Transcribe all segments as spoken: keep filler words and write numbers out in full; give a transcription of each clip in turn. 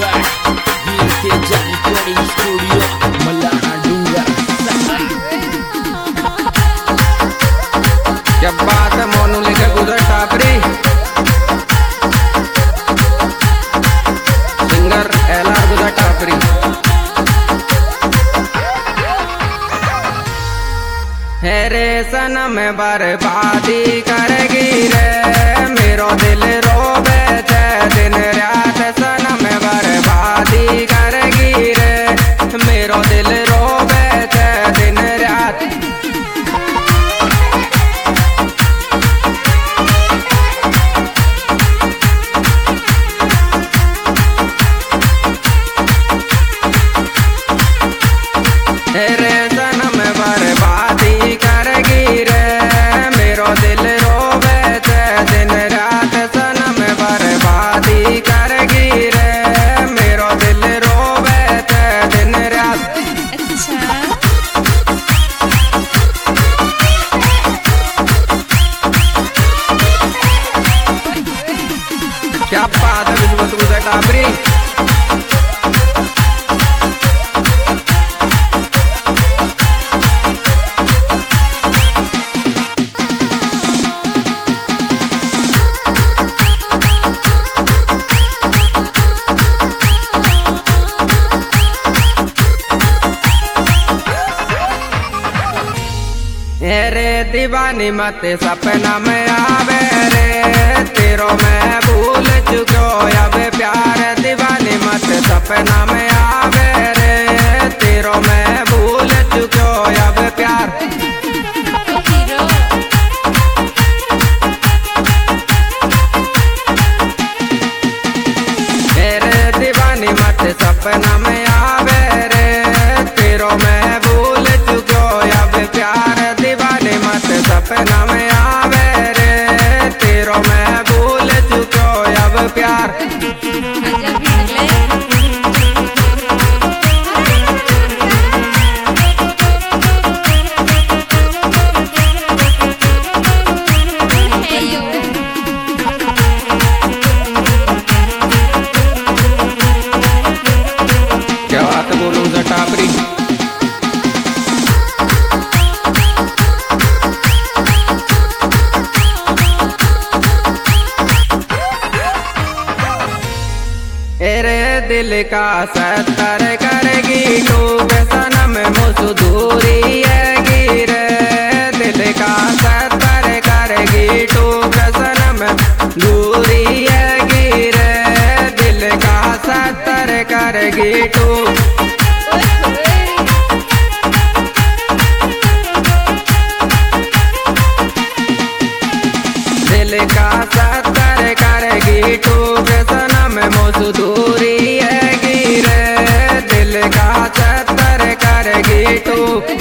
क्या बात है मोनू लेकर गुजर टापरी सिंगर एलआर गुजर टापरी। है रे सनम बर्बादी करेगी रे मेरो दिल रोवे थे दिन रात सनम बर्बादी करेगी रे मेरो दिल रोवे थे दिन रात। रे सनम बर्बादी करेगी रे मेरो दिल रोवे थे दिन रात सनम बर्बादी करेगी रे मेरो दिल रोवे थे दिन रात। क्या बात है विश्वत गुजर टापरी। रे दीवानी मत सपना में आवे रे तेरो मैं भूल चुको अब प्यार दीवानी मत सपना में आवे रे तेरो मैं भूल चुको अब प्यार। रे दीवानी मत सपना में आवे रे तेरो मैं भूल चुको अब प्यार दीवानी मत सपना में आवे रे तेरो मैं भूल चुको अब प्यार। क्या बात बोलूं टापरी। रे दिल का सत्तर करेगी डूब सनम मुसदूरी है रे दिल का सत्तर करेगी डूब सनम दूरी है रे दिल का सत्तर करेगी डूब। दिल का सत्तर करेगी डूब सनम मुसदूरी है रे दिल का सत्तर करेगी डूब।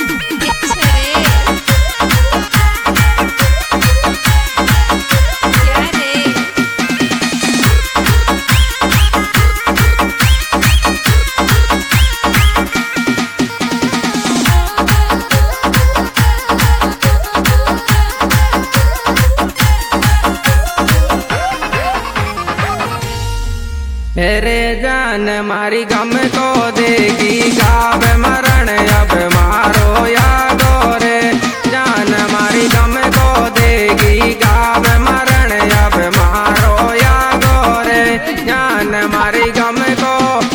मेरे जान मारी गम को देगी गाव मरण अब मारो या गोरे जान मारी गम को देगी गाव मरण अब मारो या गोरे जान मारी गम को।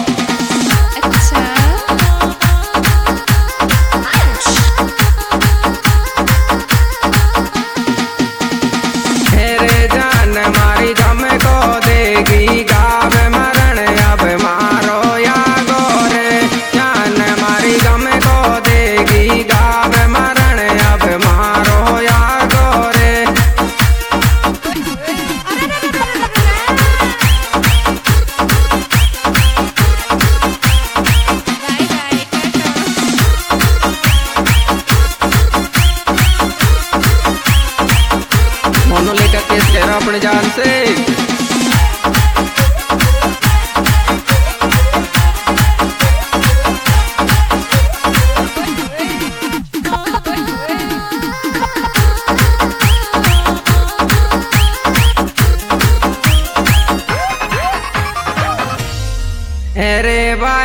मेरे जान मारी गम को देगी गाव मरण अब मारो या गोरे जान मारी गम को देगी गाव मरण अब मारो या गोरे। मोनू लेकर केस कह रहा अपने जान से।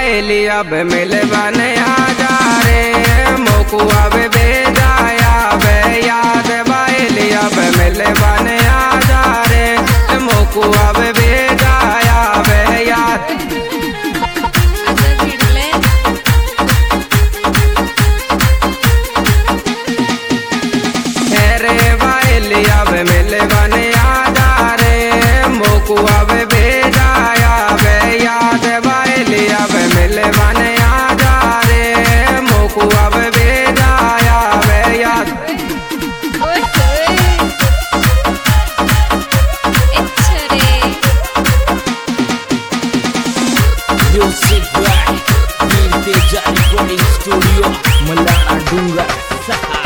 बायली अब मिल बन आ जा रे मोकू अब बेजाया बे याद बायली अब मिल बन आ जा रे मोकू अब बेजाया बे याद रे बायली अब मिल बन आ जा रे मोकू अब बेजाया बे याद बायली अब मिल बन आ जा रे मोकू अब बेजाया बे याद Music by Vintage Recording Studio Melana Dunga Saha.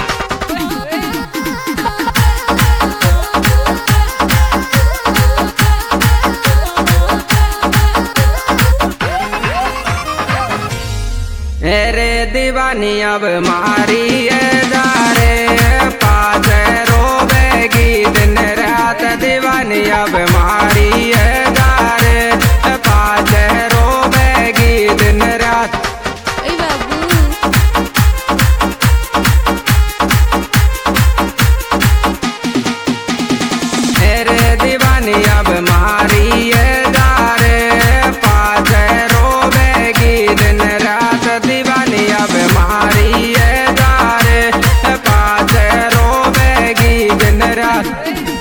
रे दीवानी अब मारी जा रे पास रोवेगी दिन रात दीवानी अब मारी जा रे पास रोवेगी दिन रात रे दीवानी अब मारी जा रे पास रोवेगी दिन रात दीवानी अब मारी जा रे पास रोवेगी दिन रात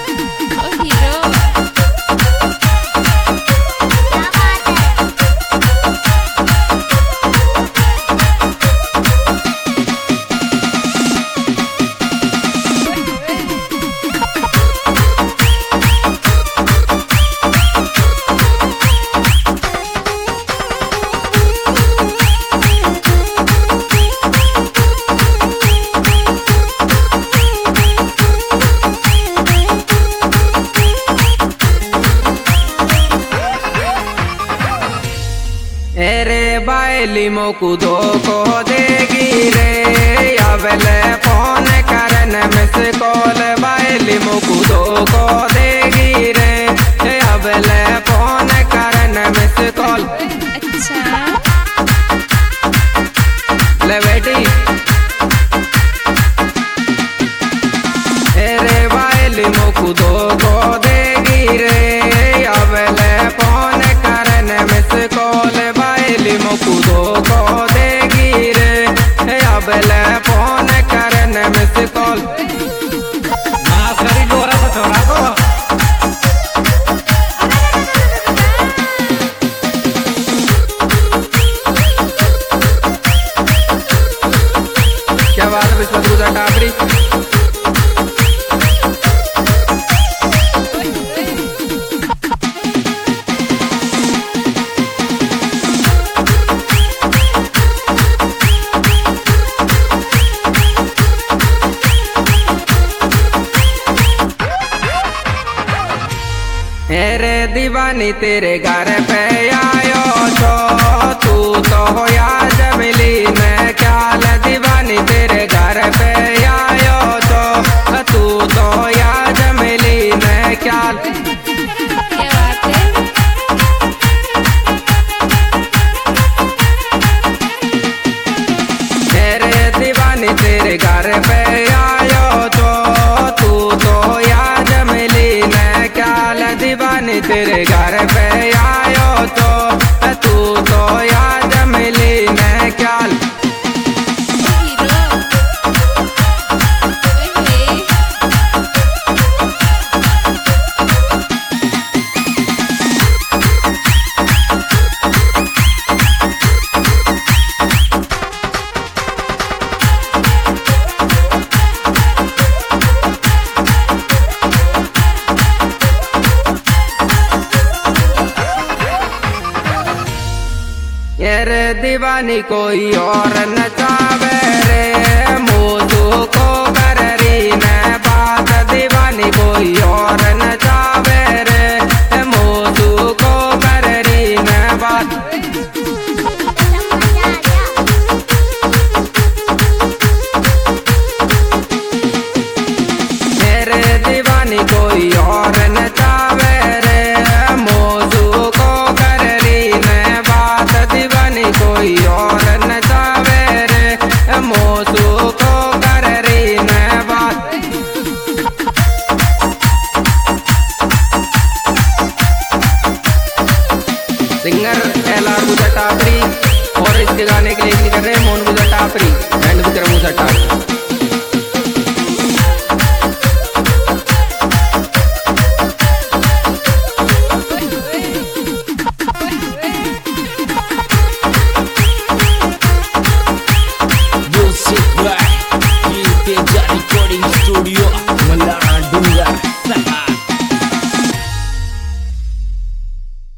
रे बायली मोकू दो को देगी रे अबले फोन करन मिस कॉल बायली मोकू दो को देगी रे अबले फोन करन मिस कॉल अच्छा ले बेटी रे बायली मोकू दो को देगी रे अबले फोन करन मिस कॉल बायली मोकू दो को देगी रे अबले फोन करन miss call Nah, seri dua rasa coba ko. क्या बात है विश्व गुजर टाबरी रे दीवानी तेरे घर पे आयो छो तू तो हो याद मिली मैं ख्याल दीवानी तेरे घर पे आयो छो तू तो याद मिली मैं ख्याल क्या बात है रे दीवानी तेरे घर पे आयो छो तू तो याद मिली मैं ख्याल दीवानी तेरे घर पे आयो तो तू तो याद मिली मैं ख्याल हीरो ओए रे दीवानी कोई और नचावे रे मोदू को कररी न बात दीवानी कोई और नचावे रे मोदू को कररी न बात मेरे दीवानी कोई और नचावे रे मोदू को कररी न बात दीवानी कोई करे मोन गुजर टापरी।